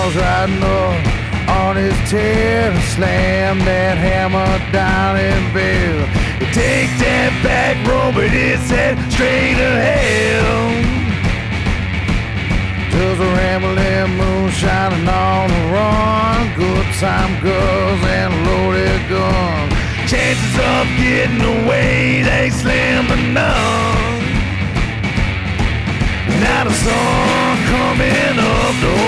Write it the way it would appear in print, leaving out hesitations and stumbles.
outlaws riding up on his tail and slam that hammer down in Bill. You take that back road, but it's head straight to hell. Just a rambling moonshining on the run, good time girls and a loaded gun. Chances of getting away, they slim to none.